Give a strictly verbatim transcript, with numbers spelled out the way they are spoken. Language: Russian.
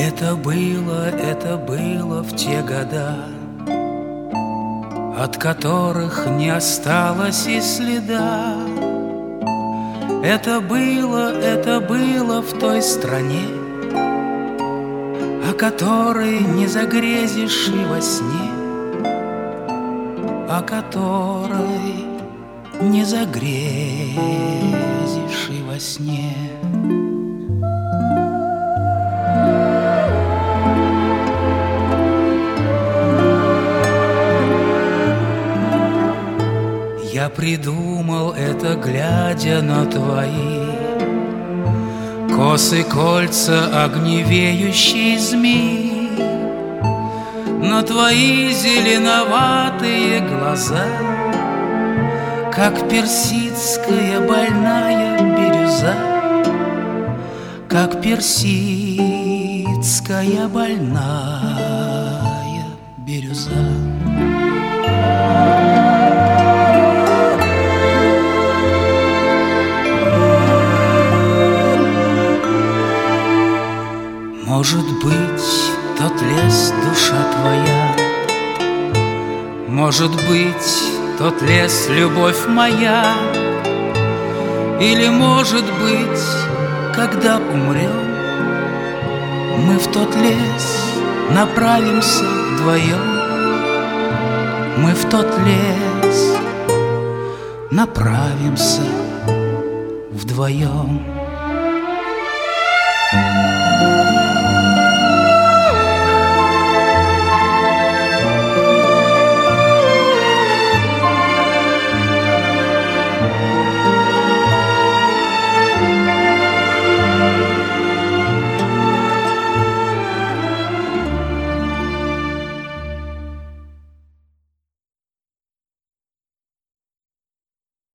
Это было, это было в те года, от которых не осталось и следа. Это было, это было в той стране, о которой не загрезишь и во сне, о которой не загрезишь и во сне. Я придумал это, глядя на твои косы, кольца, огневеющие змеи, на твои зеленоватые глаза, как персидская больная бирюза, как персидская больная бирюза. Может быть, тот лес — душа твоя, может быть, тот лес — любовь моя, или, может быть, когда умрем, мы в тот лес направимся вдвоем, мы в тот лес направимся вдвоем.